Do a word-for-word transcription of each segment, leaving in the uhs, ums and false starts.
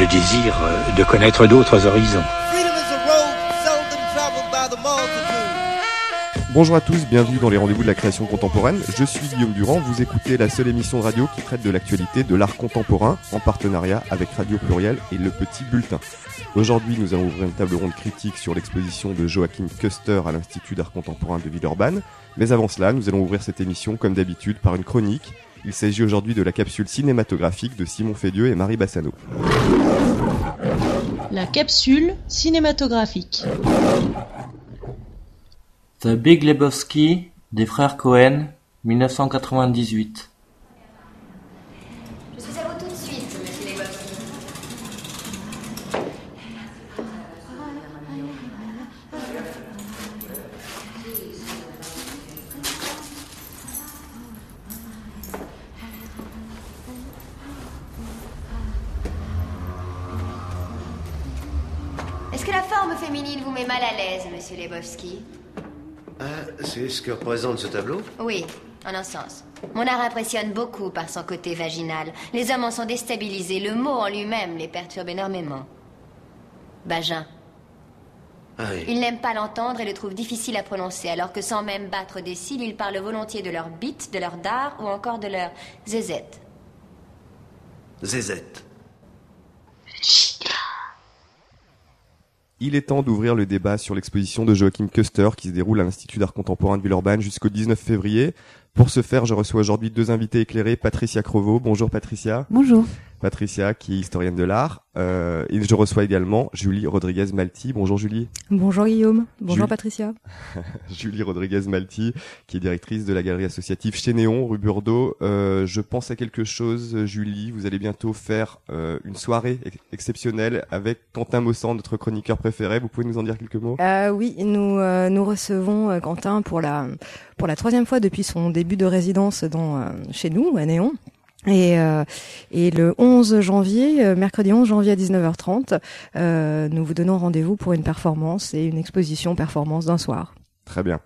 désir de connaître d'autres horizons. Bonjour à tous, bienvenue dans les rendez-vous de la création contemporaine. Je suis Guillaume Durand, vous écoutez la seule émission de radio qui traite de l'actualité de l'art contemporain en partenariat avec Radio Pluriel et Le Petit Bulletin. Aujourd'hui, nous allons ouvrir une table ronde critique sur l'exposition de Joachim Köster à l'Institut d'art contemporain de Villeurbanne. Mais avant cela, nous allons ouvrir cette émission comme d'habitude par une chronique. Il s'agit aujourd'hui de la capsule cinématographique de Simon Fédieux et Marie Bassano. La capsule cinématographique. The Big Lebowski des frères Coen, dix-neuf cent quatre-vingt-dix-huit. Je suis à vous tout de suite, monsieur Lebowski. Est-ce que la forme féminine vous met mal à l'aise, monsieur Lebowski ? Ah, c'est ce que représente ce tableau ? Oui, en un sens. Mon art impressionne beaucoup par son côté vaginal. Les hommes en sont déstabilisés. Le mot en lui-même les perturbe énormément. Vagin. Ah oui. Ils n'aiment pas l'entendre et le trouvent difficile à prononcer, alors que sans même battre des cils, ils parlent volontiers de leur bite, de leur dard ou encore de leur zézette. Zézette. Il est temps d'ouvrir le débat sur l'exposition de Joachim Köster qui se déroule à l'Institut d'art contemporain de Villeurbanne jusqu'au dix-neuf février. Pour ce faire, je reçois aujourd'hui deux invités éclairés. Patricia Crevaux. Bonjour Patricia. Bonjour. Patricia qui est historienne de l'art. Euh, et je reçois également Julie Rodriguez-Malty. Bonjour Julie. Bonjour Guillaume. Bonjour Julie. Patricia. Julie Rodriguez-Malty qui est directrice de la galerie associative chez Néon, rue Burdeau. Euh, je pense à quelque chose, Julie. Vous allez bientôt faire euh, une soirée ex- exceptionnelle avec Quentin Mossan, notre chroniqueur préféré. Vous pouvez nous en dire quelques mots ? Euh, oui, nous euh, nous recevons euh, Quentin pour la pour la troisième fois depuis son début de résidence dans euh, chez nous à Néon. Et, euh, et le onze janvier, euh, mercredi onze janvier à dix-neuf heures trente, euh, nous vous donnons rendez-vous pour une performance et une exposition performance d'un soir. Très bien.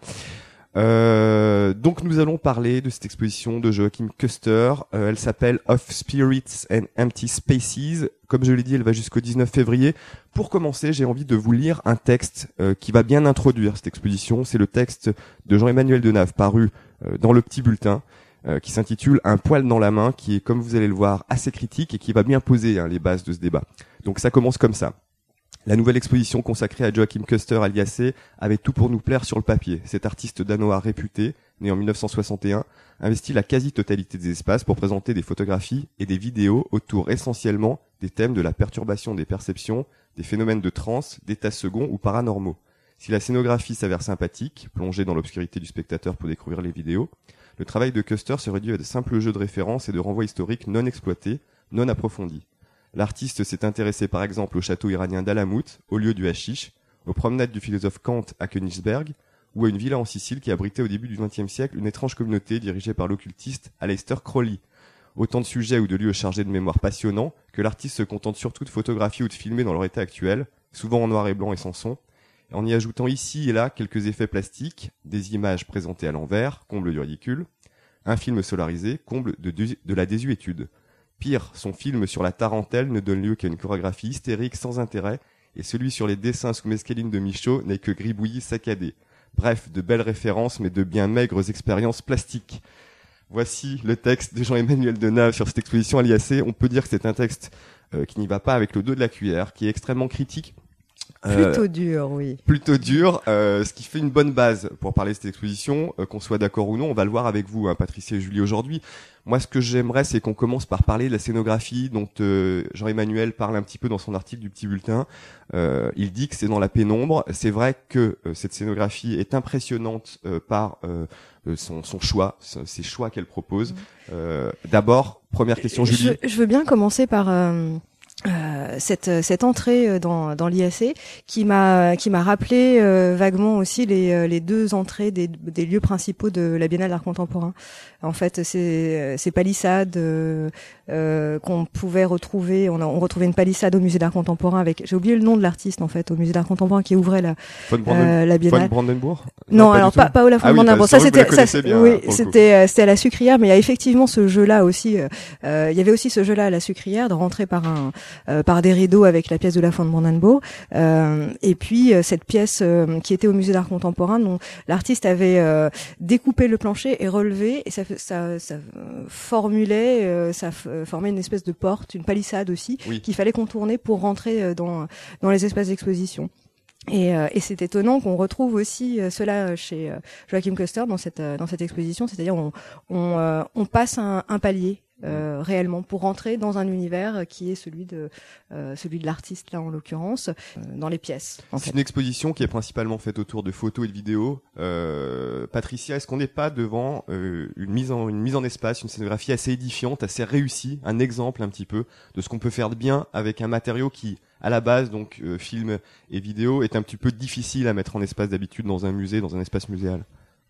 Euh, donc nous allons parler de cette exposition de Joachim Köster. Euh, elle s'appelle Of Spirits and Empty Spaces. Comme je l'ai dit, elle va jusqu'au dix-neuf février. Pour commencer, j'ai envie de vous lire un texte euh, qui va bien introduire cette exposition. C'est le texte de Jean-Emmanuel Denave paru euh, dans Le Petit Bulletin, euh, qui s'intitule Un poil dans la main, qui est, comme vous allez le voir, assez critique et qui va bien poser hein, les bases de ce débat. Donc ça commence comme ça. La nouvelle exposition consacrée à Joachim Köster alias avait tout pour nous plaire sur le papier. Cet artiste danois réputé, né en dix-neuf cent soixante et un, investit la quasi-totalité des espaces pour présenter des photographies et des vidéos autour essentiellement des thèmes de la perturbation des perceptions, des phénomènes de transe, d'états seconds ou paranormaux. Si la scénographie s'avère sympathique, plongée dans l'obscurité du spectateur pour découvrir les vidéos, le travail de Köster se réduit à de simples jeux de références et de renvois historiques non exploités, non approfondis. L'artiste s'est intéressé par exemple au château iranien d'Alamut, au lieu du hashish, aux promenades du philosophe Kant à Königsberg, ou à une villa en Sicile qui abritait au début du vingtième siècle une étrange communauté dirigée par l'occultiste Aleister Crowley. Autant de sujets ou de lieux chargés de mémoire passionnants que l'artiste se contente surtout de photographier ou de filmer dans leur état actuel, souvent en noir et blanc et sans son, en y ajoutant ici et là quelques effets plastiques, des images présentées à l'envers, comble du ridicule, un film solarisé, comble de, de, de la désuétude. Pire, son film sur la tarentelle ne donne lieu qu'à une chorégraphie hystérique sans intérêt, et celui sur les dessins sous mescaline de Michaud n'est que gribouillis saccadé. Bref, de belles références, mais de bien maigres expériences plastiques. Voici le texte de Jean-Emmanuel Denave sur cette exposition à l'I A C. On peut dire que c'est un texte euh, qui n'y va pas avec le dos de la cuillère, qui est extrêmement critique. Plutôt Euh, dur, oui. Plutôt dur, euh, ce qui fait une bonne base pour parler de cette exposition, euh, qu'on soit d'accord ou non, on va le voir avec vous, hein, Patricia et Julie, aujourd'hui. Moi, ce que j'aimerais, c'est qu'on commence par parler de la scénographie dont euh, Jean-Emmanuel parle un petit peu dans son article du Petit Bulletin. Euh, il dit que c'est dans la pénombre. C'est vrai que euh, cette scénographie est impressionnante euh, par euh, son, son choix, ses choix qu'elle propose. Euh, d'abord, première question, Julie. Je, je veux bien commencer par... Euh... Euh, cette cette entrée dans dans l'I A C qui m'a qui m'a rappelé euh, vaguement aussi les les deux entrées des des lieux principaux de la Biennale d'art contemporain. En fait, c'est ces palissades euh, euh, qu'on pouvait retrouver. On a on retrouvait une palissade au musée d'art contemporain avec, j'ai oublié le nom de l'artiste en fait, au musée d'art contemporain qui ouvrait la euh, la Biennale. Von Brandenburg. Non, non pas alors pas pas Olaf von ah, Brandenburg. Oui, ça c'était ça, bien, oui, c'était euh, c'était à la Sucrière, mais il y a effectivement ce jeu-là aussi. Euh, il y avait aussi ce jeu-là à la Sucrière de rentrer par un euh, par des rideaux avec la pièce de la Von Brandenburg. Euh, et puis euh, cette pièce euh, qui était au musée d'art contemporain, dont l'artiste avait euh, découpé le plancher et relevé, et ça, ça, ça formulait, euh, ça f- formait une espèce de porte, une palissade aussi, Oui. qu'il fallait contourner pour rentrer dans dans les espaces d'exposition. Et, euh, et c'est étonnant qu'on retrouve aussi euh, cela chez euh, Joachim Köster dans cette euh, dans cette exposition, c'est-à-dire on on, euh, on passe un, un palier euh, réellement pour rentrer dans un univers qui est celui de euh, celui de l'artiste là en l'occurrence euh, dans les pièces. En C'est fait. une exposition qui est principalement faite autour de photos et de vidéos. Euh, Patricia, est-ce qu'on n'est pas devant euh, une mise en une mise en espace, une scénographie assez édifiante, assez réussie, un exemple un petit peu de ce qu'on peut faire de bien avec un matériau qui à la base, donc euh, film et vidéo, est un petit peu difficile à mettre en espace d'habitude dans un musée, dans un espace muséal.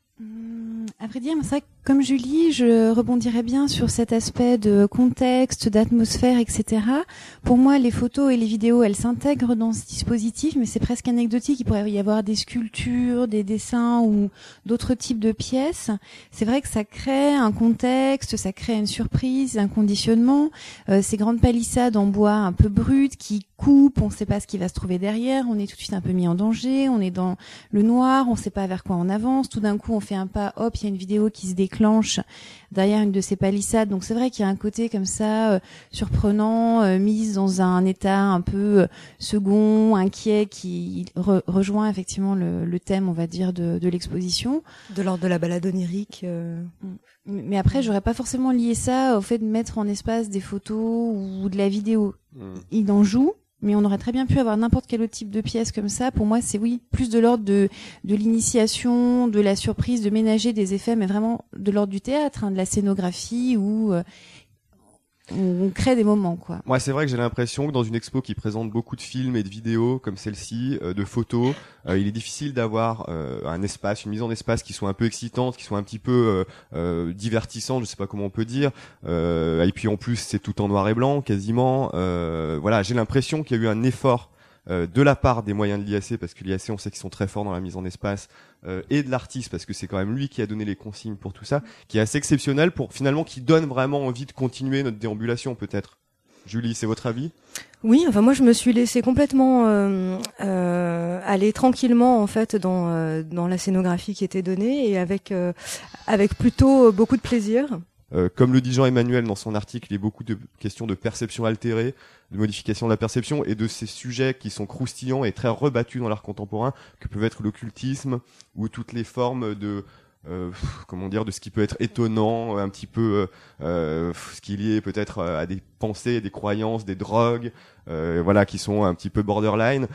Hum, à vrai dire, c'est vrai que comme Julie, je rebondirais bien sur cet aspect de contexte, d'atmosphère, et cetera. Pour moi, les photos et les vidéos, elles s'intègrent dans ce dispositif, mais c'est presque anecdotique. Il pourrait y avoir des sculptures, des dessins ou d'autres types de pièces. C'est vrai que ça crée un contexte, ça crée une surprise, un conditionnement. Euh, ces grandes palissades en bois un peu brutes qui coupent, on ne sait pas ce qui va se trouver derrière, on est tout de suite un peu mis en danger, on est dans le noir, on ne sait pas vers quoi on avance. Tout d'un coup, on fait un pas, hop, il y a une vidéo qui se déclenche derrière une de ces palissades. Donc c'est vrai qu'il y a un côté comme ça euh, surprenant, euh, mise dans un état un peu euh, second, inquiet, qui re- rejoint effectivement le, le thème, on va dire, de, de l'exposition. De l'ordre de la balade onirique. Euh... Mais après, j'aurais pas forcément lié ça au fait de mettre en espace des photos ou de la vidéo. Mmh. Il en joue, mais on aurait très bien pu avoir n'importe quel autre type de pièce comme ça. Pour moi, c'est oui, plus de l'ordre de, de l'initiation, de la surprise, de ménager des effets, mais vraiment de l'ordre du théâtre, hein, de la scénographie où euh, on, on crée des moments, quoi. Moi, c'est vrai que j'ai l'impression que dans une expo qui présente beaucoup de films et de vidéos comme celle-ci, euh, de photos, euh, il est difficile d'avoir euh, un espace, une mise en espace qui soit un peu excitante, qui soit un petit peu euh, euh, divertissante, je sais pas comment on peut dire. Euh, et puis en plus, c'est tout en noir et blanc, quasiment. Euh, voilà, j'ai l'impression qu'il y a eu un effort euh, de la part des moyens de l'I A C, parce que l'I A C, on sait qu'ils sont très forts dans la mise en espace, euh, et de l'artiste, parce que c'est quand même lui qui a donné les consignes pour tout ça, qui est assez exceptionnel pour finalement qui donne vraiment envie de continuer notre déambulation, peut-être. Julie, c'est votre avis ? Oui, enfin moi je me suis laissée complètement euh, euh, aller tranquillement en fait dans euh, dans la scénographie qui était donnée et avec euh, avec plutôt beaucoup de plaisir. Euh, comme le dit Jean-Emmanuel dans son article, il y a beaucoup de questions de perception altérée, de modification de la perception et de ces sujets qui sont croustillants et très rebattus dans l'art contemporain, que peuvent être l'occultisme ou toutes les formes de euh, comment dire, de ce qui peut être étonnant, un petit peu euh, euh, ce qui est lié peut-être à des pensées, des croyances, des drogues, euh, voilà, qui sont un petit peu borderline.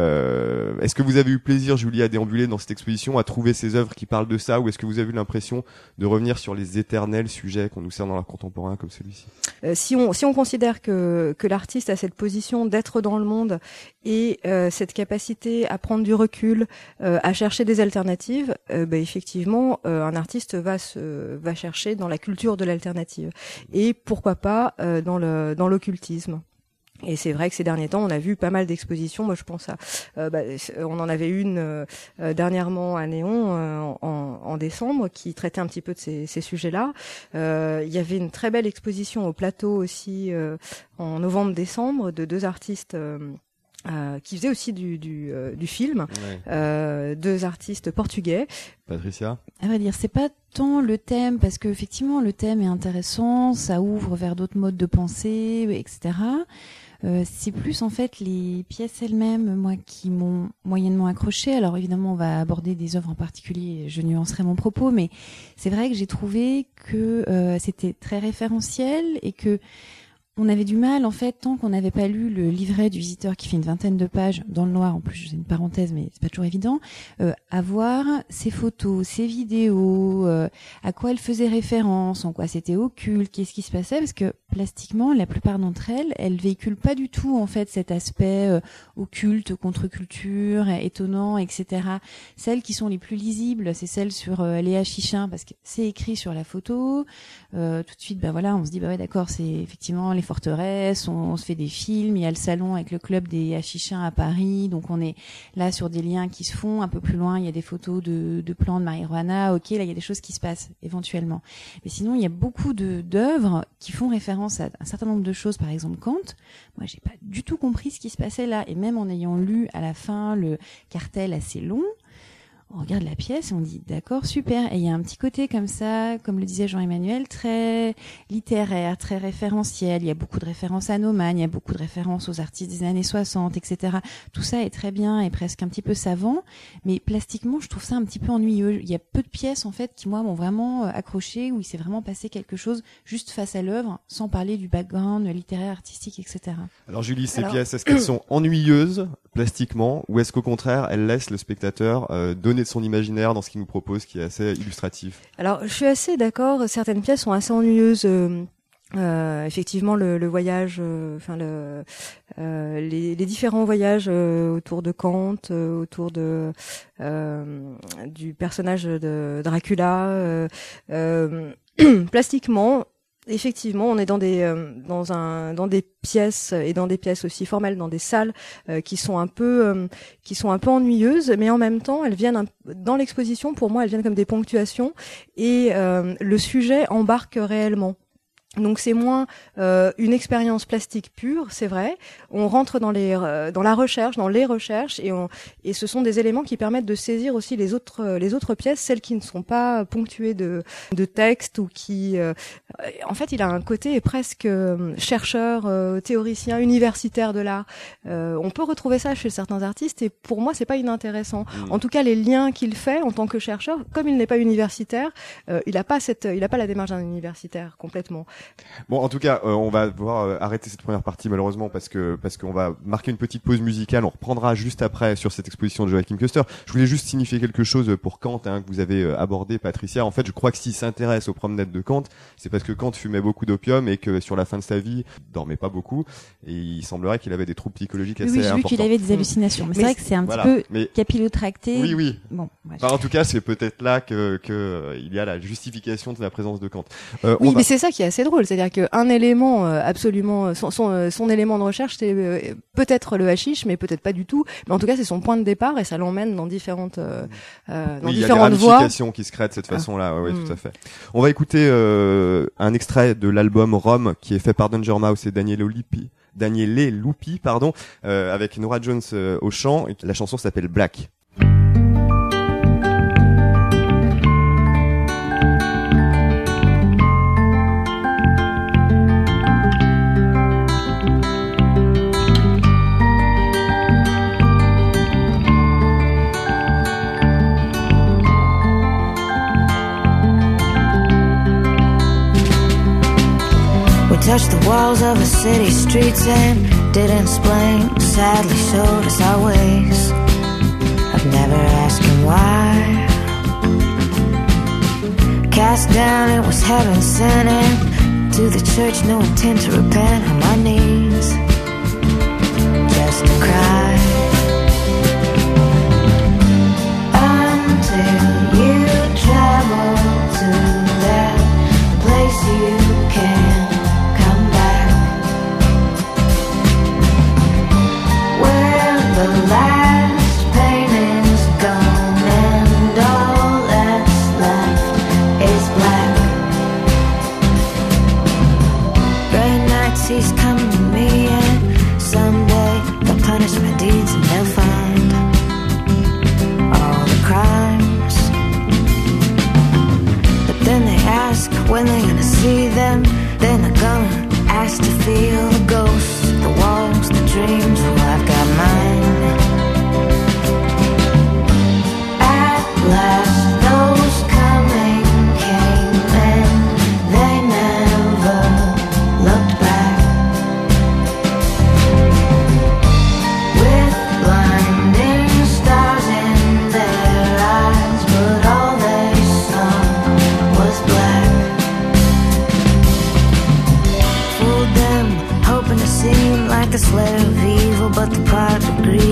Euh, est-ce que vous avez eu plaisir, Julie, à déambuler dans cette exposition, à trouver ces œuvres qui parlent de ça, ou est-ce que vous avez eu l'impression de revenir sur les éternels sujets qu'on nous sert dans l'art contemporain comme celui-ci ? Euh, si on si on considère que que l'artiste a cette position d'être dans le monde et euh, cette capacité à prendre du recul, euh, à chercher des alternatives, euh, bah, effectivement, euh, un artiste va se va chercher dans la culture de l'alternative et pourquoi pas euh, dans le dans l'occultisme. Et c'est vrai que ces derniers temps, on a vu pas mal d'expositions. Moi, je pense à, euh, bah, on en avait une euh, dernièrement à Néon euh, en, en décembre qui traitait un petit peu de ces, ces sujets-là. Euh, il y avait une très belle exposition au Plateau aussi euh, en novembre-décembre de deux artistes. Euh, Euh, qui faisait aussi du du, euh, du film, Ouais. euh, deux artistes portugais. Patricia ? À vrai dire, c'est pas tant le thème, parce que effectivement le thème est intéressant, ça ouvre vers d'autres modes de pensée, et cetera. Euh, c'est plus en fait les pièces elles-mêmes, moi, qui m'ont moyennement accroché. Alors évidemment, on va aborder des œuvres en particulier, je nuancerai mon propos, mais c'est vrai que j'ai trouvé que euh, c'était très référentiel et que on avait du mal, en fait, tant qu'on n'avait pas lu le livret du visiteur qui fait une vingtaine de pages dans le noir, en plus, c'est une parenthèse, mais c'est pas toujours évident, euh, à voir ces photos, ces vidéos, euh, à quoi elles faisaient référence, en quoi c'était occulte, qu'est-ce qui se passait, parce que plastiquement, la plupart d'entre elles, elles véhiculent pas du tout, en fait, cet aspect euh, occulte, contre-culture, étonnant, et cetera. Celles qui sont les plus lisibles, c'est celles sur euh, Léa Chichin, parce que c'est écrit sur la photo, euh, tout de suite, ben voilà, on se dit, bah ouais, d'accord, c'est effectivement les forteresse, on, on se fait des films, il y a le salon avec le club des hachichins à Paris, donc on est là sur des liens qui se font. Un peu plus loin, il y a des photos de, de plants de marijuana, ok, là il y a des choses qui se passent éventuellement. Mais sinon, il y a beaucoup de, d'œuvres qui font référence à un certain nombre de choses, par exemple Kant. Moi, j'ai pas du tout compris ce qui se passait là, et même en ayant lu à la fin le cartel assez long, on regarde la pièce et on dit d'accord, super. Et il y a un petit côté comme ça, comme le disait Jean-Emmanuel, très littéraire, très référentiel. Il y a beaucoup de références à Naumann, il y a beaucoup de références aux artistes des années soixante, et cetera. Tout ça est très bien et presque un petit peu savant, mais plastiquement, je trouve ça un petit peu ennuyeux. Il y a peu de pièces en fait qui moi m'ont vraiment accroché, où il s'est vraiment passé quelque chose juste face à l'œuvre, sans parler du background littéraire, artistique, et cetera. Alors Julie, ces Alors... pièces, est-ce qu'elles sont ennuyeuses plastiquement, ou est-ce qu'au contraire, elles laissent le spectateur euh, donner de son imaginaire dans ce qu'il nous propose, qui est assez illustratif? Alors, je suis assez d'accord. Certaines pièces sont assez ennuyeuses. Euh, euh, effectivement, le, le voyage, euh, enfin le, euh, les, les différents voyages euh, autour de Kant, euh, autour de euh, du personnage de Dracula, euh, euh, plastiquement. Effectivement, on est dans des euh, dans un dans des pièces et dans des pièces aussi formelles, dans des salles euh, qui sont un peu euh, qui sont un peu ennuyeuses, mais en même temps, elles viennent un, dans l'exposition. Pour moi, elles viennent comme des ponctuations et euh, le sujet embarque réellement. Donc c'est moins euh, une expérience plastique pure, c'est vrai. On rentre dans les euh, dans la recherche, dans les recherches, et on et ce sont des éléments qui permettent de saisir aussi les autres euh, les autres pièces, celles qui ne sont pas ponctuées de de texte ou qui. Euh, en fait, il a un côté presque euh, chercheur, euh, théoricien, universitaire de l'art. Euh, on peut retrouver ça chez certains artistes, et pour moi, c'est pas inintéressant. Mmh. En tout cas, les liens qu'il fait en tant que chercheur, comme il n'est pas universitaire, euh, il a pas cette il a pas la démarche d'un universitaire complètement. Bon, en tout cas, euh, on va devoir euh, arrêter cette première partie malheureusement parce que parce qu'on va marquer une petite pause musicale. On reprendra juste après sur cette exposition de Joachim Köster. Je voulais juste signifier quelque chose pour Kant, hein, que vous avez euh, abordé, Patricia. En fait, je crois que s'il s'intéresse aux promenades de Kant, c'est parce que Kant fumait beaucoup d'opium et que sur la fin de sa vie, il dormait pas beaucoup et il semblerait qu'il avait des troubles psychologiques assez oui, oui, importants. Oui, j'ai vu qu'il avait des hallucinations. Mais, mais c'est vrai que c'est un voilà. petit peu mais... capillotracté. Oui, oui. Bon. Ouais, enfin, en tout cas, c'est peut-être là que que euh, il y a la justification de la présence de Kant. Euh, oui, va... mais c'est ça qui est assez drôle, c'est-à-dire que un élément euh, absolument son, son son élément de recherche c'est euh, peut-être le hashish mais peut-être pas du tout, mais en tout cas c'est son point de départ et ça l'emmène dans différentes euh, euh, dans oui, différentes voies. Il y a des ramifications qui se créent de cette façon-là. Oui, mmh. tout à fait. On va écouter euh, un extrait de l'album Rome qui est fait par Danger Mouse et Daniele Lupi, Daniele Lupi, pardon, euh, avec Nora Jones euh, au chant. La chanson s'appelle Black. Touched the walls of a city streets and didn't explain, sadly showed us our ways. I've never asked him why. Cast down, it was heaven sent, and to the church, no intent to repent. On my knees, just to cry. Until you travel to that place you can the last pain is gone and all that's left is black. Gray nights he's coming to me and someday they'll punish my deeds and they'll find all the crimes. But then they ask when they're gonna see them. Then they're gonna ask to feel the ghosts, the walls, the dreams. Well, I've got mine. At last, those coming came and they never looked back. With blinding stars in their eyes, but all they saw was black. Fooled them, hoping to seem like a slayer of evil, but the pride of greed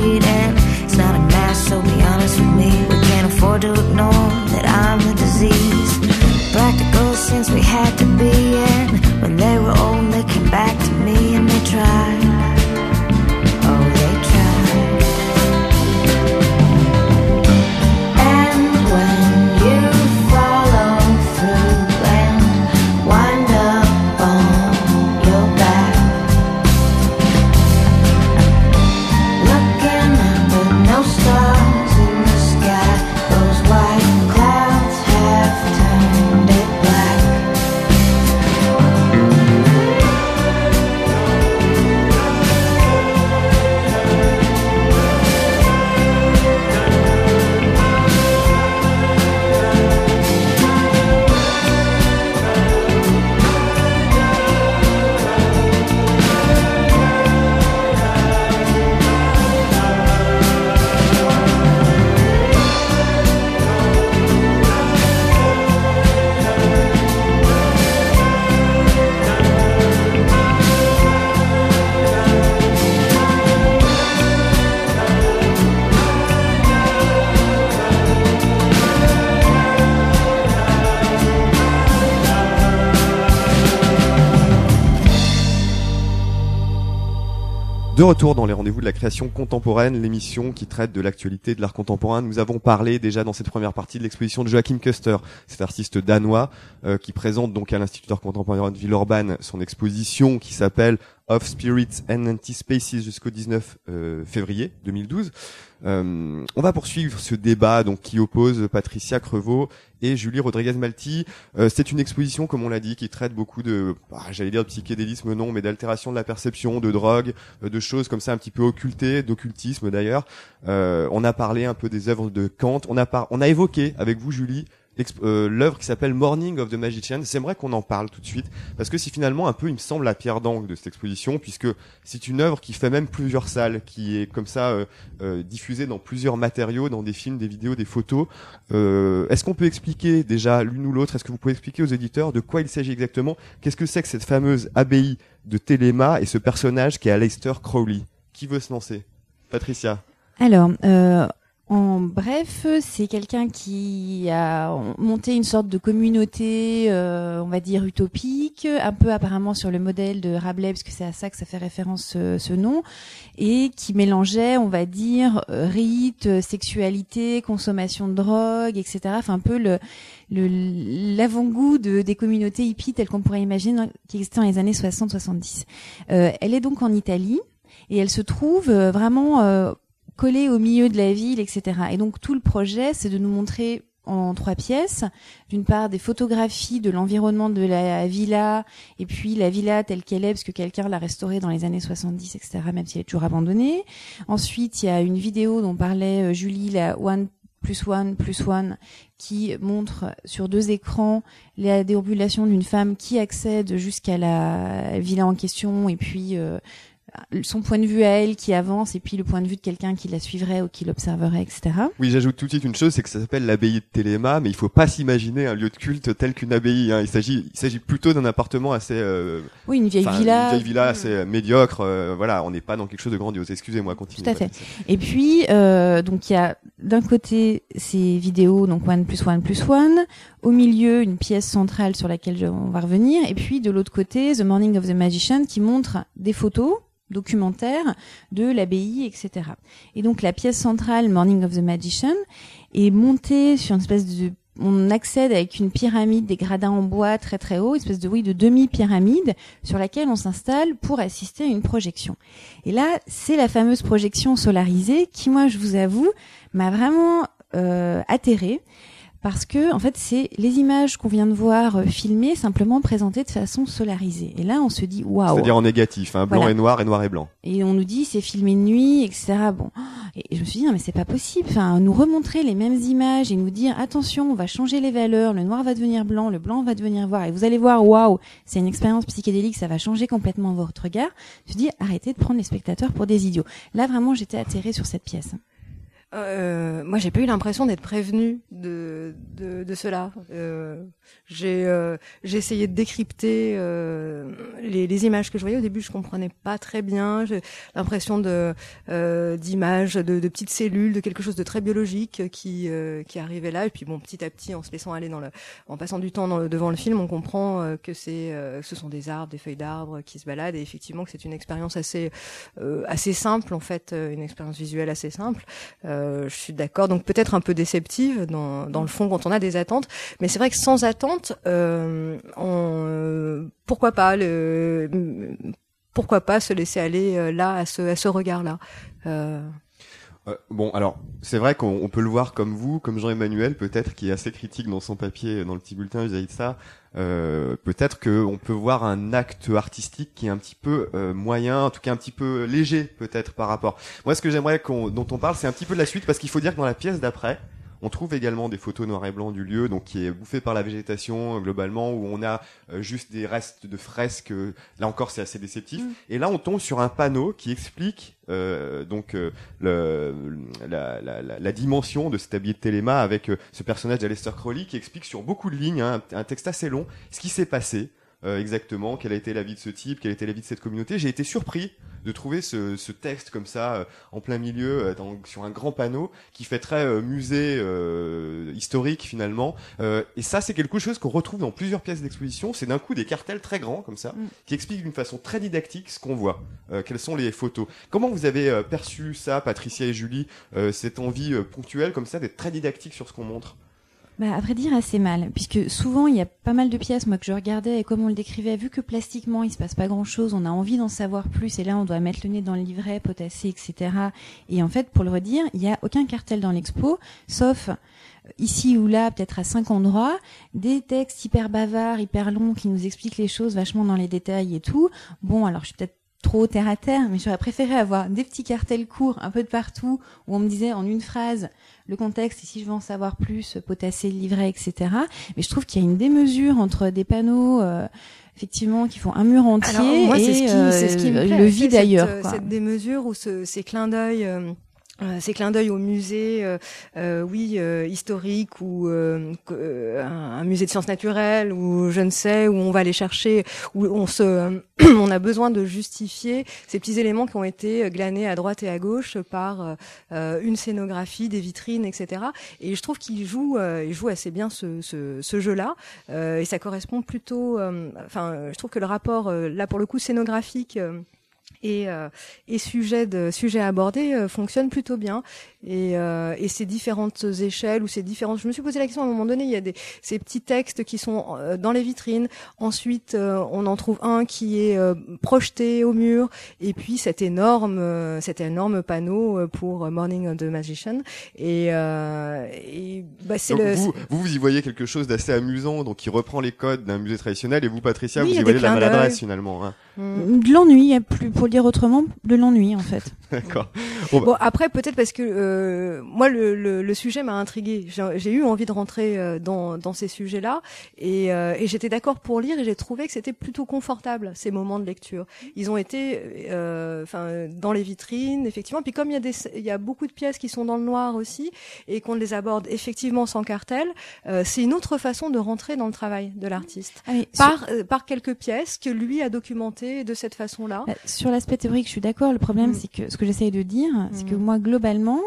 De retour dans les rendez-vous de la création contemporaine, l'émission qui traite de l'actualité de l'art contemporain. Nous avons parlé déjà dans cette première partie de l'exposition de Joachim Köster, cet artiste danois euh, qui présente donc à l'Institut d'art contemporain de Villeurbanne son exposition qui s'appelle Of Spirits and Anti-Spaces jusqu'au dix-neuf euh, février deux mille douze. Euh, on va poursuivre ce débat donc qui oppose Patricia Crevaux et Julie Rodriguez-Malti. Euh, c'est une exposition, comme on l'a dit, qui traite beaucoup de, bah, j'allais dire de psychédélisme, non, mais d'altération de la perception, de drogue, euh, de choses comme ça un petit peu occultées, d'occultisme d'ailleurs. Euh, on a parlé un peu des œuvres de Kant. On a par... on a évoqué avec vous, Julie, Euh, l'œuvre qui s'appelle Morning of the Magician. J'aimerais qu'on en parle tout de suite parce que c'est finalement un peu, il me semble, la pierre d'angle de cette exposition, puisque c'est une œuvre qui fait même plusieurs salles, qui est comme ça euh, euh, diffusée dans plusieurs matériaux, dans des films, des vidéos, des photos. Euh, est-ce qu'on peut expliquer déjà l'une ou l'autre, est-ce que vous pouvez expliquer aux éditeurs de quoi il s'agit exactement? Qu'est-ce que c'est que cette fameuse abbaye de Téléma et ce personnage qui est Aleister Crowley? Qui veut se lancer? Patricia. Alors, euh, en bref, c'est quelqu'un qui a monté une sorte de communauté, euh, on va dire utopique, un peu apparemment sur le modèle de Rabelais, parce que c'est à ça que ça fait référence ce, ce nom, et qui mélangeait, on va dire, rite, sexualité, consommation de drogue, et cetera. Enfin, un peu le, le l'avant-goût de, des communautés hippies telles qu'on pourrait imaginer qui existaient dans les années soixante soixante-dix. Euh, elle est donc en Italie et elle se trouve vraiment euh, collée au milieu de la ville, et cetera. Et donc tout le projet, c'est de nous montrer en trois pièces, d'une part des photographies de l'environnement de la villa, et puis la villa telle qu'elle est, parce que quelqu'un l'a restaurée dans les années soixante-dix, et cetera, même si elle est toujours abandonnée. Ensuite, il y a une vidéo dont parlait Julie, la One plus One plus One, qui montre sur deux écrans la déambulation d'une femme qui accède jusqu'à la villa en question, et puis euh, son point de vue à elle qui avance, et puis le point de vue de quelqu'un qui la suivrait ou qui l'observerait, et cetera. Oui, j'ajoute tout de suite une chose, c'est que ça s'appelle l'abbaye de Téléma, mais il faut pas s'imaginer un lieu de culte tel qu'une abbaye. Hein. Il s'agit, il s'agit plutôt d'un appartement assez. Euh, oui, une vieille villa. Une vieille villa assez euh, médiocre. Euh, voilà, on n'est pas dans quelque chose de grandiose. Excusez-moi, continuez. Tout à fait. Et puis, euh, donc il y a d'un côté ces vidéos, donc One plus One plus One. Au milieu, une pièce centrale sur laquelle on va revenir. Et puis de l'autre côté, The Morning of the Magician, qui montre des photos documentaire de l'abbaye, et cetera. Et donc la pièce centrale, Morning of the Magician, est montée sur une espèce de, on accède avec une pyramide, des gradins en bois très très haut, une espèce de oui de demi-pyramide sur laquelle on s'installe pour assister à une projection. Et là, c'est la fameuse projection solarisée qui, moi, je vous avoue, m'a vraiment euh, atterrée. Parce que, en fait, c'est les images qu'on vient de voir euh, filmées, simplement présentées de façon solarisée. Et là, on se dit, waouh. C'est-à-dire en négatif, hein, blanc voilà. et noir et noir et blanc. Et on nous dit, c'est filmé de nuit, et cetera. Bon. Et je me suis dit, non, mais c'est pas possible. Enfin, nous remontrer les mêmes images et nous dire, attention, on va changer les valeurs, le noir va devenir blanc, le blanc va devenir noir. Et vous allez voir, waouh, c'est une expérience psychédélique, ça va changer complètement votre regard. Je me suis dit, arrêtez de prendre les spectateurs pour des idiots. Là, vraiment, j'étais atterrée sur cette pièce. Euh, moi, j'ai pas eu l'impression d'être prévenue de de, de cela. Euh, j'ai euh, j'ai essayé de décrypter euh, les, les images que je voyais. Au début, je comprenais pas très bien. J'ai l'impression de euh, d'images, de, de petites cellules, de quelque chose de très biologique qui euh, qui arrivait là. Et puis bon, petit à petit, en se laissant aller dans le, en passant du temps dans le, devant le film, on comprend euh, que c'est euh, ce sont des arbres, des feuilles d'arbres qui se baladent, et effectivement que c'est une expérience assez euh, assez simple en fait, une expérience visuelle assez simple. Euh, Euh, je suis d'accord, donc peut-être un peu déceptive dans, dans le fond quand on a des attentes, mais c'est vrai que sans attente, euh, on, euh, pourquoi pas le, pourquoi pas se laisser aller euh, là à ce, à ce regard-là. Euh... Euh, bon, alors c'est vrai qu'on on peut le voir comme vous, comme Jean-Emmanuel, peut-être qui est assez critique dans son papier, dans le petit bulletin vis-à-vis de ça. Euh, peut-être qu'on peut voir un acte artistique qui est un petit peu euh, moyen, en tout cas un petit peu léger, peut-être par rapport. Moi, ce que j'aimerais qu'on, dont on parle, c'est un petit peu de la suite, parce qu'il faut dire que dans la pièce d'après, on trouve également des photos noir et blanc du lieu, donc qui est bouffé par la végétation euh, globalement, où on a euh, juste des restes de fresques. Euh, là encore, c'est assez déceptif. Mmh. Et là, on tombe sur un panneau qui explique euh, donc euh, le, la, la, la, la dimension de cet abbaye de Téléma avec euh, ce personnage d'Aleister Crowley qui explique sur beaucoup de lignes, hein, un, un texte assez long, ce qui s'est passé. Euh, exactement, quelle a été la vie de ce type, quelle a été la vie de cette communauté. J'ai été surpris de trouver ce, ce texte comme ça euh, en plein milieu euh, dans, sur un grand panneau qui fait très euh, musée euh, historique finalement. Euh, et ça, c'est quelque chose qu'on retrouve dans plusieurs pièces d'exposition. C'est d'un coup des cartels très grands comme ça, mm. qui expliquent d'une façon très didactique ce qu'on voit, euh, quelles sont les photos. Comment vous avez euh, perçu ça, Patricia et Julie, euh, cette envie euh, ponctuelle comme ça d'être très didactique sur ce qu'on montre? Bah, à vrai dire, assez mal, puisque souvent il y a pas mal de pièces, moi, que je regardais et comme on le décrivait, vu que plastiquement il se passe pas grand-chose, on a envie d'en savoir plus et là on doit mettre le nez dans le livret, potasser, et cetera. Et en fait, pour le redire, il y a aucun cartel dans l'expo, sauf ici ou là, peut-être à cinq endroits, des textes hyper bavards, hyper longs qui nous expliquent les choses vachement dans les détails et tout. Bon, alors je suis peut-être trop terre à terre, mais j'aurais préféré avoir des petits cartels courts un peu de partout où on me disait en une phrase le contexte et si je veux en savoir plus, potasser le livret, et cetera. Mais je trouve qu'il y a une démesure entre des panneaux euh, effectivement qui font un mur entier. Alors, moi, et c'est ce qui, euh, c'est ce qui me plaît, le vide ailleurs. Cette, quoi. cette démesure ou ce, ces clins d'œil. Euh... Euh, ces clins d'œil au musée, euh, euh, oui, euh, historique ou euh, euh, un, un musée de sciences naturelles ou je ne sais où on va aller chercher, où on se, euh, on a besoin de justifier ces petits éléments qui ont été glanés à droite et à gauche par euh, une scénographie, des vitrines, et cetera. Et je trouve qu'il joue, euh, il joue assez bien ce, ce, ce jeu-là, euh, et ça correspond plutôt. Euh, enfin, je trouve que le rapport, euh, là pour le coup scénographique. Euh, Et, euh, et sujet de sujet abordé euh, fonctionne plutôt bien et, euh, et ces différentes échelles ou ces différentes. Je me suis posé la question à un moment donné. Il y a des ces petits textes qui sont euh, dans les vitrines. Ensuite, euh, on en trouve un qui est euh, projeté au mur. Et puis cet énorme euh, cet énorme panneau pour Morning of the Magician. Et, euh, et bah c'est donc le. Vous, vous vous y voyez quelque chose d'assez amusant, donc qui reprend les codes d'un musée traditionnel. Et vous, Patricia, oui, vous y, y voyez de la maladresse finalement. Hein. Mmh. De l'ennui, il y a plus pour le dire autrement, de l'ennui en fait. D'accord. Bon, bah. bon après peut-être parce que euh, moi le, le, le sujet m'a intriguée. J'ai, j'ai eu envie de rentrer euh, dans, dans ces sujets-là et, euh, et j'étais d'accord pour lire et j'ai trouvé que c'était plutôt confortable ces moments de lecture. Ils ont été, enfin, euh, dans les vitrines effectivement. Puis comme il y a des, il y a beaucoup de pièces qui sont dans le noir aussi et qu'on les aborde effectivement sans cartel, euh, c'est une autre façon de rentrer dans le travail de l'artiste Allez, par sur... euh, par quelques pièces que lui a documentées de cette façon-là. Bah, sur l'aspect théorique, je suis d'accord. Le problème, mmh. c'est que ce que j'essaye de dire, mmh. c'est que moi, globalement,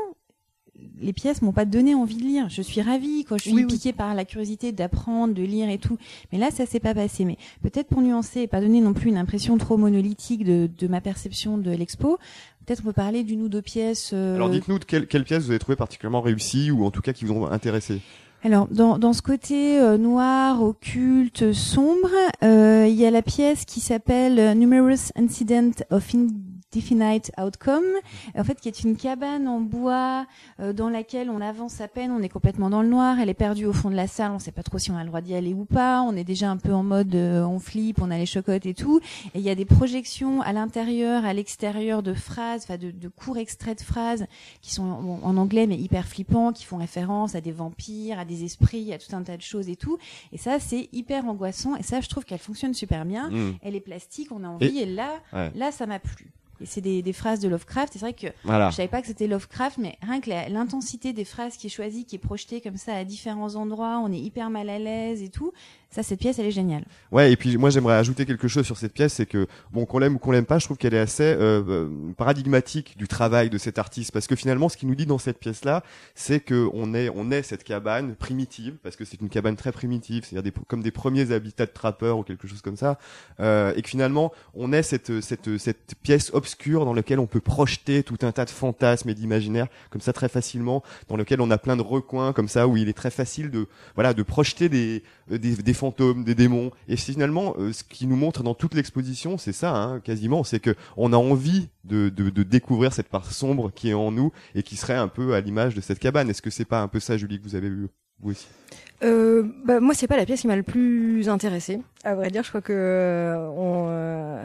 les pièces m'ont pas donné envie de lire. Je suis ravie quand je suis oui, piquée oui. par la curiosité d'apprendre, de lire et tout. Mais là, ça s'est pas passé. Mais peut-être pour nuancer et pas donner non plus une impression trop monolithique de, de ma perception de l'expo, peut-être on peut parler d'une ou deux pièces. Euh... Alors dites-nous de quelle, quelle pièce vous avez trouvé particulièrement réussie ou en tout cas qui vous ont intéressé. Alors, dans, dans ce côté euh, noir, occulte, sombre, euh, il y a la pièce qui s'appelle Numerous Incidents of Indefinite Outcome, en fait, qui est une cabane en bois euh, dans laquelle on avance à peine, on est complètement dans le noir, elle est perdue au fond de la salle, on sait pas trop si on a le droit d'y aller ou pas, on est déjà un peu en mode euh, on flippe, on a les chocottes et tout, et il y a des projections à l'intérieur, à l'extérieur de phrases, enfin de, de courts extraits de phrases qui sont bon, en anglais mais hyper flippants, qui font référence à des vampires, à des des esprits, à tout un tas de choses et tout. Et ça, c'est hyper angoissant. Et ça, je trouve qu'elle fonctionne super bien. Mmh. Elle est plastique, on a envie. Et, et là, ouais. là, ça m'a plu. Et c'est des, des phrases de Lovecraft. C'est vrai que voilà. je savais pas que c'était Lovecraft, mais rien que la, l'intensité des phrases qui est choisie, qui est projetée comme ça à différents endroits, on est hyper mal à l'aise et tout. Ça, cette pièce, elle est géniale. Ouais, et puis moi, j'aimerais ajouter quelque chose sur cette pièce, c'est que bon, qu'on l'aime ou qu'on l'aime pas, je trouve qu'elle est assez euh, paradigmatique du travail de cet artiste, parce que finalement, ce qu'il nous dit dans cette pièce-là, c'est que on est, on est cette cabane primitive, parce que c'est une cabane très primitive, c'est-à-dire des, comme des premiers habitats de trappeurs ou quelque chose comme ça, euh, et que finalement, on est cette, cette, cette pièce obscure dans laquelle on peut projeter tout un tas de fantasmes et d'imaginaires comme ça très facilement, dans lequel on a plein de recoins comme ça où il est très facile de, voilà, de projeter des, des, des fantômes, des démons. Et finalement, euh, ce qui nous montre dans toute l'exposition, c'est ça, hein, quasiment, c'est que on a envie de, de, de découvrir cette part sombre qui est en nous et qui serait un peu à l'image de cette cabane. Est-ce que c'est pas un peu ça, Julie, que vous avez vu vous aussi? Euh, bah, moi, c'est pas la pièce qui m'a le plus intéressée. À vrai dire, je crois que euh, on, euh,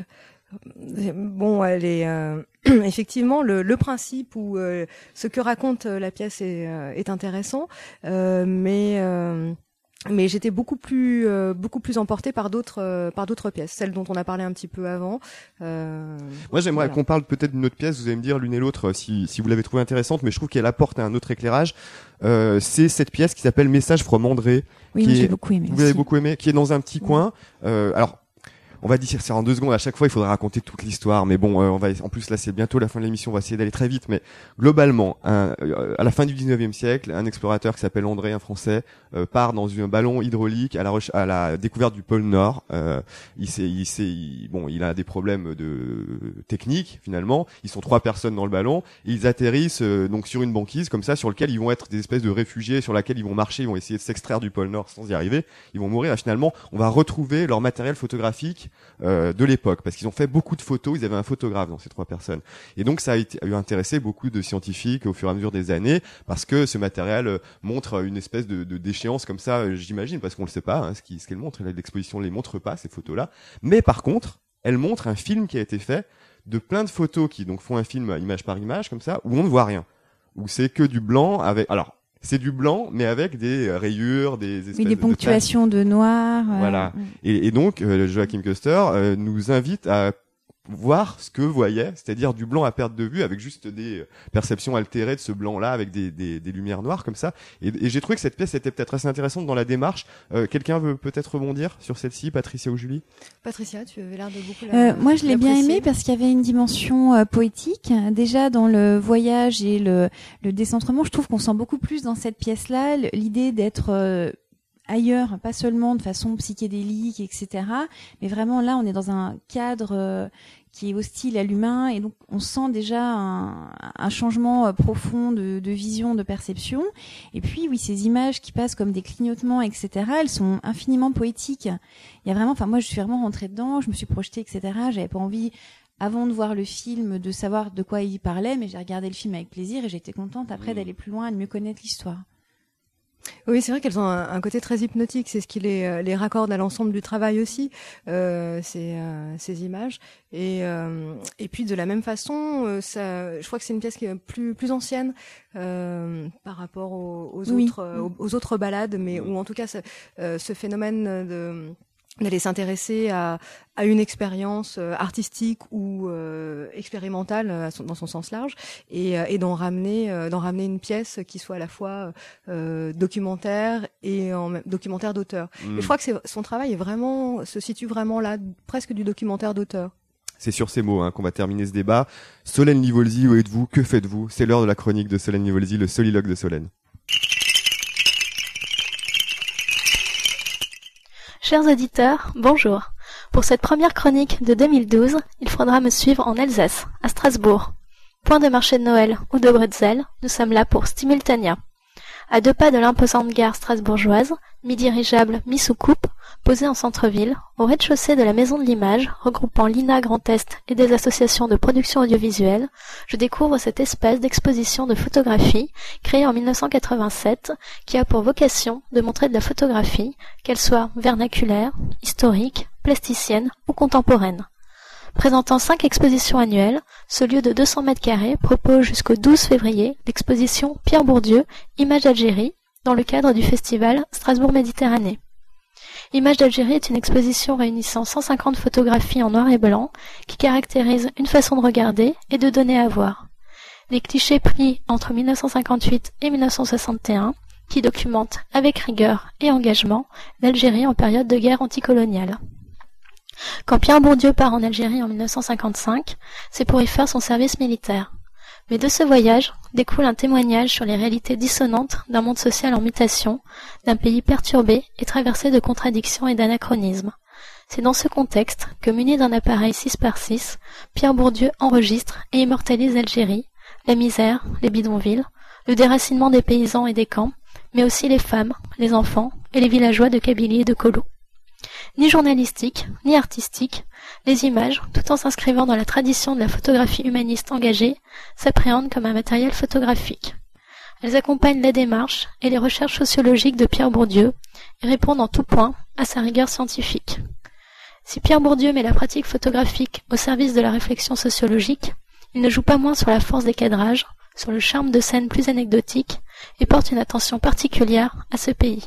bon, elle est euh, effectivement le, le principe ou euh, ce que raconte la pièce est, euh, est intéressant, euh, mais euh, mais j'étais beaucoup plus euh, beaucoup plus emportée par d'autres euh, par d'autres pièces, celles dont on a parlé un petit peu avant. Euh, Moi, j'aimerais voilà. qu'on parle peut-être d'une autre pièce. Vous allez me dire l'une et l'autre si si vous l'avez trouvée intéressante, mais je trouve qu'elle apporte un autre éclairage. Euh, c'est cette pièce qui s'appelle Message from André. Oui, qui moi, est, j'ai beaucoup aimé. Vous aussi. l'avez beaucoup aimé, qui est dans un petit oui. coin. Euh, alors. on va dire ça en deux secondes. À chaque fois, il faudrait raconter toute l'histoire. Mais bon, euh, on va, en plus là, c'est bientôt la fin de l'émission. On va essayer d'aller très vite. Mais globalement, un, euh, à la fin du dix-neuvième siècle, un explorateur qui s'appelle André, un Français, euh, part dans un ballon hydraulique à la, reche- à la découverte du pôle Nord. Euh, il s'est, il s'est, il, bon, il a des problèmes de technique finalement. Ils sont trois personnes dans le ballon. Et ils atterrissent euh, donc sur une banquise comme ça, sur lequel ils vont être des espèces de réfugiés, sur laquelle ils vont marcher, ils vont essayer de s'extraire du pôle Nord sans y arriver. Ils vont mourir. Et finalement, on va retrouver leur matériel photographique euh, de l'époque, parce qu'ils ont fait beaucoup de photos. Ils avaient un photographe dans ces trois personnes. Et donc, ça a, été, a eu intéressé beaucoup de scientifiques au fur et à mesure des années, parce que ce matériel euh, montre une espèce de, de déchéance comme ça, euh, j'imagine, parce qu'on le sait pas, hein, ce qui, ce qu'elle montre. L'exposition ne les montre pas, ces photos-là. Mais par contre, elle montre un film qui a été fait de plein de photos qui donc font un film image par image comme ça, où on ne voit rien, où c'est que du blanc avec. Alors. C'est du blanc, mais avec des rayures, des espèces oui, des de ponctuations de, de noir. Euh, voilà. Et, et donc, euh, Joachim Köster euh, nous invite à voir ce que voyait, c'est-à-dire du blanc à perte de vue, avec juste des perceptions altérées de ce blanc-là, avec des, des, des lumières noires comme ça. Et, et j'ai trouvé que cette pièce était peut-être assez intéressante dans la démarche. Euh, quelqu'un veut peut-être rebondir sur celle-ci, Patricia ou Julie ? Patricia, tu avais l'air de beaucoup la, euh, Moi, je l'ai bien aimée parce qu'il y avait une dimension euh, poétique. Déjà, dans le voyage et le, le décentrement, je trouve qu'on sent beaucoup plus dans cette pièce-là l'idée d'être... Euh, ailleurs, pas seulement de façon psychédélique, et cetera. Mais vraiment là, on est dans un cadre euh, qui est hostile à l'humain, et donc on sent déjà un, un changement euh, profond de, de vision, de perception. Et puis oui, ces images qui passent comme des clignotements, et cetera. Elles sont infiniment poétiques. Il y a vraiment, enfin moi, je suis vraiment rentrée dedans, je me suis projetée, et cetera. J'avais pas envie, avant de voir le film, de savoir de quoi il parlait, mais j'ai regardé le film avec plaisir et j'étais contente après d'aller plus loin et de mieux connaître l'histoire. Oui, c'est vrai qu'elles ont un, un côté très hypnotique. C'est ce qui les, les raccorde à l'ensemble du travail aussi, euh, ces, euh, ces images. Et, euh, et puis de la même façon, euh, ça, je crois que c'est une pièce qui est plus, plus ancienne euh, par rapport aux, aux oui. autres, euh, aux, aux autres balades, mais où en tout cas, ce, euh, ce phénomène de d'aller s'intéresser à, à une expérience euh, artistique ou euh, expérimentale euh, dans son sens large, et, euh, et d'en ramener, euh, d'en ramener une pièce qui soit à la fois euh, documentaire et en même, documentaire d'auteur. Mmh. Et je crois que c'est, son travail est vraiment se situe vraiment là, presque du documentaire d'auteur. C'est sur ces mots hein, qu'on va terminer ce débat. Solène Livolsi, où êtes-vous ? Que faites-vous ? C'est l'heure de la chronique de Solène Livolsi, le soliloque de Solène. Chers auditeurs, bonjour. Pour cette première chronique de deux mille douze, il faudra me suivre en Alsace, à Strasbourg. Point de marché de Noël ou de bretzel, nous sommes là pour Stimultania. À deux pas de l'imposante gare strasbourgeoise, mi-dirigeable, mi-sous-coupe, posée en centre-ville, au rez-de-chaussée de la Maison de l'Image, regroupant l'I N A Grand Est et des associations de production audiovisuelle, je découvre cette espèce d'exposition de photographie créée en mille neuf cent quatre-vingt-sept, qui a pour vocation de montrer de la photographie, qu'elle soit vernaculaire, historique, plasticienne ou contemporaine. Présentant cinq expositions annuelles, ce lieu de deux cents mètres carrés propose jusqu'au douze février l'exposition Pierre Bourdieu, Images d'Algérie, dans le cadre du festival Strasbourg Méditerranée. Images d'Algérie est une exposition réunissant cent cinquante photographies en noir et blanc qui caractérise une façon de regarder et de donner à voir. Les clichés pris entre mille neuf cent cinquante-huit et mille neuf cent soixante et un qui documentent avec rigueur et engagement l'Algérie en période de guerre anticoloniale. Quand Pierre Bourdieu part en Algérie en mille neuf cent cinquante-cinq, c'est pour y faire son service militaire. Mais de ce voyage découle un témoignage sur les réalités dissonantes d'un monde social en mutation, d'un pays perturbé et traversé de contradictions et d'anachronismes. C'est dans ce contexte que, muni d'un appareil six par six, Pierre Bourdieu enregistre et immortalise l'Algérie, la misère, les bidonvilles, le déracinement des paysans et des camps, mais aussi les femmes, les enfants et les villageois de Kabylie et de Kolo. Ni journalistique, ni artistique, les images, tout en s'inscrivant dans la tradition de la photographie humaniste engagée, s'appréhendent comme un matériel photographique. Elles accompagnent la démarche et les recherches sociologiques de Pierre Bourdieu et répondent en tout point à sa rigueur scientifique. Si Pierre Bourdieu met la pratique photographique au service de la réflexion sociologique, il ne joue pas moins sur la force des cadrages, sur le charme de scènes plus anecdotiques et porte une attention particulière à ce pays.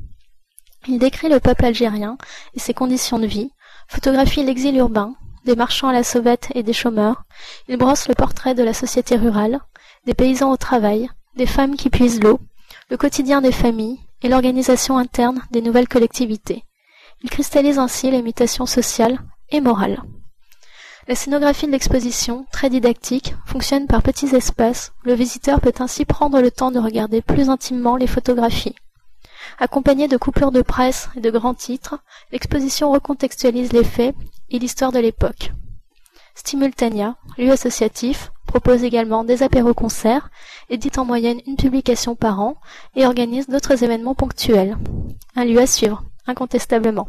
Il décrit le peuple algérien et ses conditions de vie, photographie l'exil urbain, des marchands à la sauvette et des chômeurs. Il brosse le portrait de la société rurale, des paysans au travail, des femmes qui puisent l'eau, le quotidien des familles et l'organisation interne des nouvelles collectivités. Il cristallise ainsi les mutations sociales et morale. La scénographie de l'exposition, très didactique, fonctionne par petits espaces. Le visiteur peut ainsi prendre le temps de regarder plus intimement les photographies. Accompagnée de coupures de presse et de grands titres, l'exposition recontextualise les faits et l'histoire de l'époque. Stimultania, lieu associatif, propose également des apéros-concerts, édite en moyenne une publication par an et organise d'autres événements ponctuels. Un lieu à suivre, incontestablement.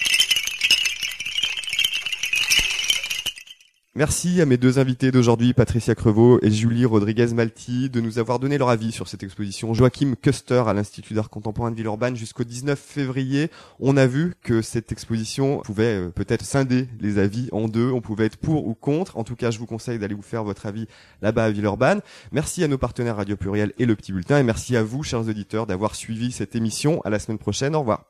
Merci à mes deux invités d'aujourd'hui, Patricia Crevaux et Julie Rodriguez-Malti, de nous avoir donné leur avis sur cette exposition Joachim Köster à l'Institut d'art contemporain de Villeurbanne jusqu'au dix-neuf février. On a vu que cette exposition pouvait euh, peut-être scinder les avis en deux, on pouvait être pour ou contre. En tout cas, je vous conseille d'aller vous faire votre avis là-bas à Villeurbanne. Merci à nos partenaires Radio Pluriel et Le Petit Bulletin, et merci à vous, chers auditeurs, d'avoir suivi cette émission. À la semaine prochaine, au revoir.